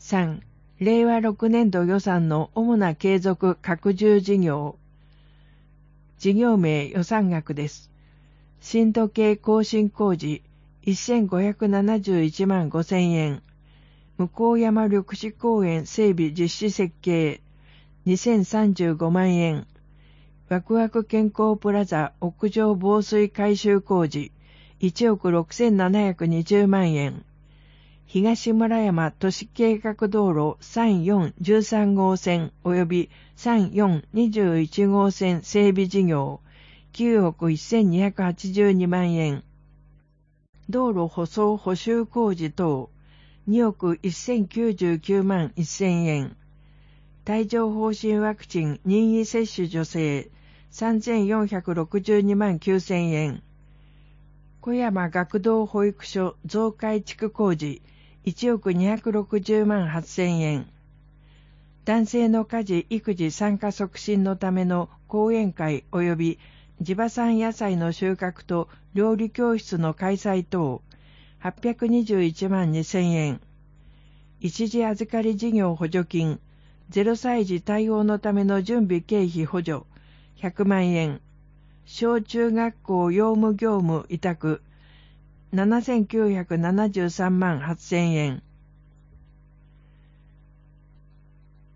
3、令和6年度予算の主な継続拡充事業。事業名予算額です。新時計更新工事1571万5千円。向山緑地公園整備実施設計2035万円。ワクワク健康プラザ屋上防水改修工事1億6720万円。東村山都市計画道路3413号線及び3421号線整備事業9億1282万円。道路舗装補修工事等2億1099万1000円。帯状疱疹ワクチン任意接種助成3462万9000円。小山学童保育所増改築工事1億260万8000円。男性の家事・育児参加促進のための講演会及び地場産野菜の収穫と料理教室の開催等821万2000円。一時預かり事業補助金0歳児対応のための準備経費補助100万円。小中学校用務業務委託7973万8000円。